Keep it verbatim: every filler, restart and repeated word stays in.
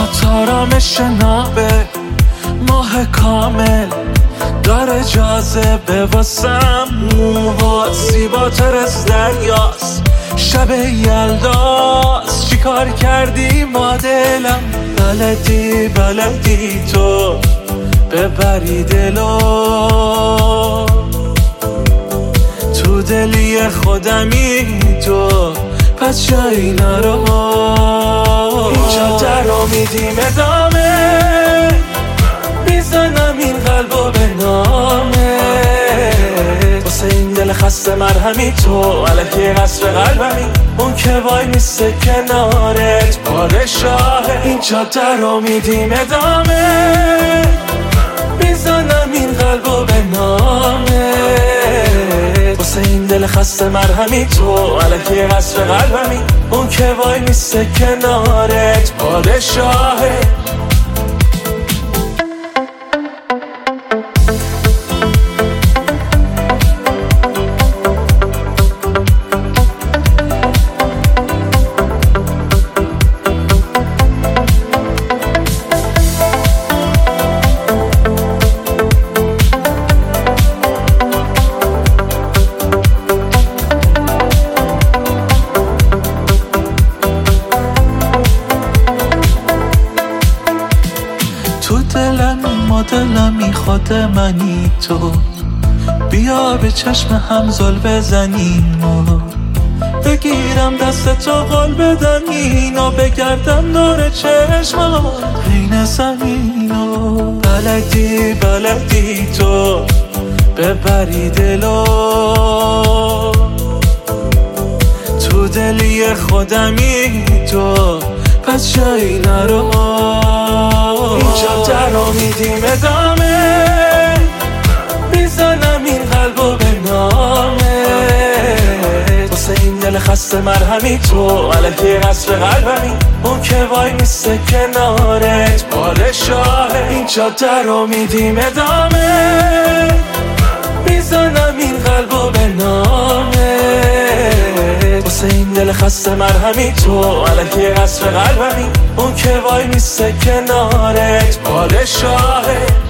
تارامش نابه ماه کامل داره جاذبه واسم، موهات زیباتر از دریاست، شب یلداست. چی کار کردی ما دلم؟ بلدی بلدی تو ببری دلو، تو دلی خودمی تو، پس جایی نرو. اینجا در رو میدیم ادامه، میزنم این قلبو به نامه، واسه این دل خسته مرهمی تو، الکی قصر قلبمی اون که وای میسته کنارت پادشاهه. اینجا در رو میدیم ادامه، میزنم این قلبو به نامه، واسه این دل خسته مرهمی تو، الکی قصر قلبمی اون که وای میسته کنارت پادشاهه. تو دلم ما دلم این خود منی تو، بیا به چشم هم زل بزنیم و بگیرم دست تو قول بدم اینو، بگردم دور چشم حین زمینو. بلدی بلدی تو ببری دلو، تو دلی خودمی تو، پس جایی نرو. اینجا در رو میدیم ادامه، میزنم این قلبو به نامه، واسه این دل خسته مرهمی تو، الکی قصر قلبمی اون که وای میسته کنارت پادشاهه. اینجا در رو میدیم ادامه، میزنم این قلبو به نامه، واسه این دل خسته مرهمی تو، الکی قصر قلبمی اون که وای میسته کنارت پادشاهه.